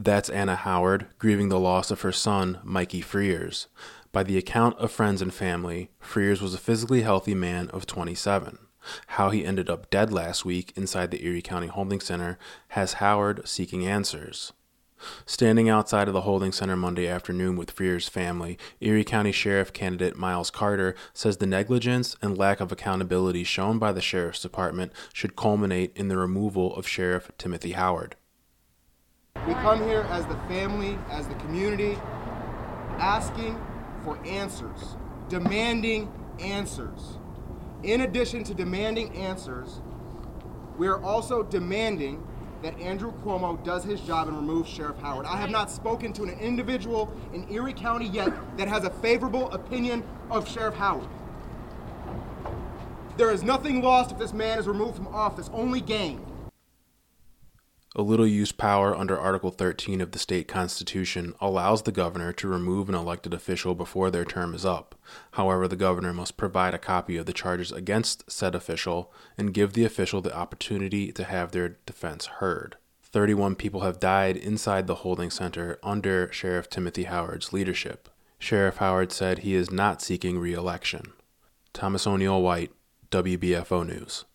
That's Anna Howard grieving the loss of her son, Mikey Frears. By the account of friends and family, Frears was a physically healthy man of 27. How he ended up dead last week inside the Erie County Holding Center has Howard seeking answers. Standing outside of the holding center Monday afternoon with Frears' family, Erie County Sheriff candidate Miles Carter says the negligence and lack of accountability shown by the Sheriff's Department should culminate in the removal of Sheriff Timothy Howard. We come here as the family, as the community, asking for answers, demanding answers. In addition to demanding answers, we are also demanding that Andrew Cuomo does his job and removes Sheriff Howard. I have not spoken to an individual in Erie County yet that has a favorable opinion of Sheriff Howard. There is nothing lost if this man is removed from office, only gained. A little-used power under Article 13 of the state constitution allows the governor to remove an elected official before their term is up. However, the governor must provide a copy of the charges against said official and give the official the opportunity to have their defense heard. 31 people have died inside the holding center under Sheriff Timothy Howard's leadership. Sheriff Howard said he is not seeking re-election. Thomas O'Neill White, WBFO News.